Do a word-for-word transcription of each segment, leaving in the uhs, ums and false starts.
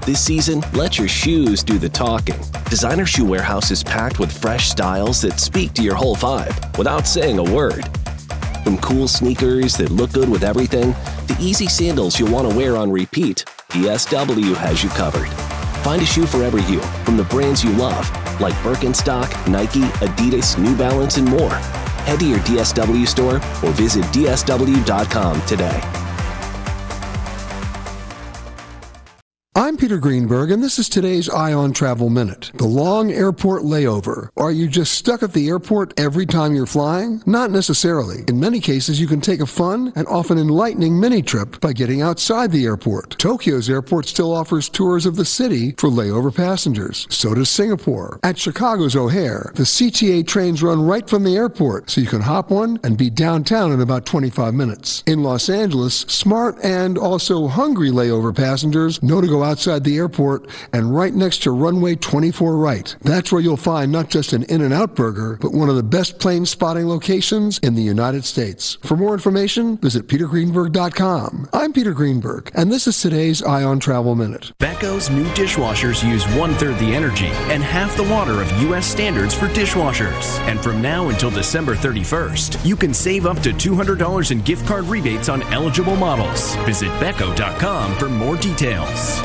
This season, let your shoes do the talking. Designer Shoe Warehouse is packed with fresh styles that speak to your whole vibe without saying a word. From cool sneakers that look good with everything, to easy sandals you'll want to wear on repeat, D S W has you covered. Find a shoe for every you, from the brands you love, like Birkenstock, Nike, Adidas, New Balance, and more. Head to your D S W store or visit D S W dot com today. I'm Peter Greenberg, and this is today's Eye on Travel Minute. The long airport layover. Are you just stuck at the airport every time you're flying? Not necessarily. In many cases, you can take a fun and often enlightening mini-trip by getting outside the airport. Tokyo's airport still offers tours of the city for layover passengers. So does Singapore. At Chicago's O'Hare, the C T A trains run right from the airport, so you can hop one and be downtown in about twenty-five minutes. In Los Angeles, smart and also hungry layover passengers know to go outside the airport and right next to runway twenty-four right. That's where you'll find not just an In-N-Out burger, but one of the best plane spotting locations in the United States. For more information, visit peter greenberg dot com. I'm Peter Greenberg, and this is today's Eye on Travel Minute. Beco's new dishwashers use one-third the energy and half the water of U S standards for dishwashers. And from now until December thirty-first, you can save up to two hundred dollars in gift card rebates on eligible models. Visit beco dot com for more details.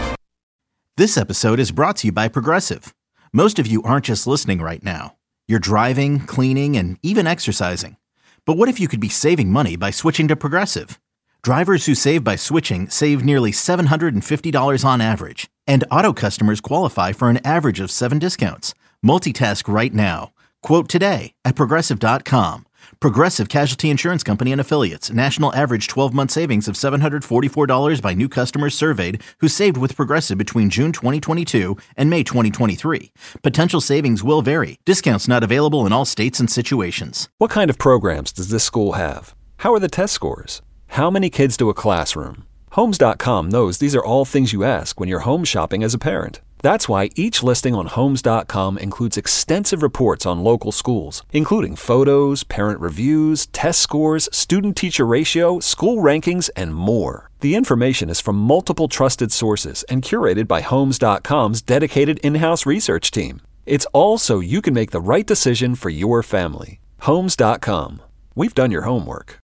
This episode is brought to you by Progressive. Most of you aren't just listening right now. You're driving, cleaning, and even exercising. But what if you could be saving money by switching to Progressive? Drivers who save by switching save nearly seven hundred fifty dollars on average. And auto customers qualify for an average of seven discounts. Multitask right now. Quote today at progressive dot com. Progressive Casualty Insurance Company and Affiliates. National average twelve-month savings of seven hundred forty-four dollars by new customers surveyed who saved with Progressive between June twenty twenty-two and May twenty twenty-three. Potential savings will vary. Discounts not available in all states and situations. What kind of programs does this school have? How are the test scores? How many kids do a classroom? Homes dot com knows these are all things you ask when you're home shopping as a parent. That's why each listing on Homes dot com includes extensive reports on local schools, including photos, parent reviews, test scores, student-teacher ratio, school rankings, and more. The information is from multiple trusted sources and curated by Homes dot com's dedicated in-house research team. It's all so you can make the right decision for your family. Homes dot com. We've done your homework.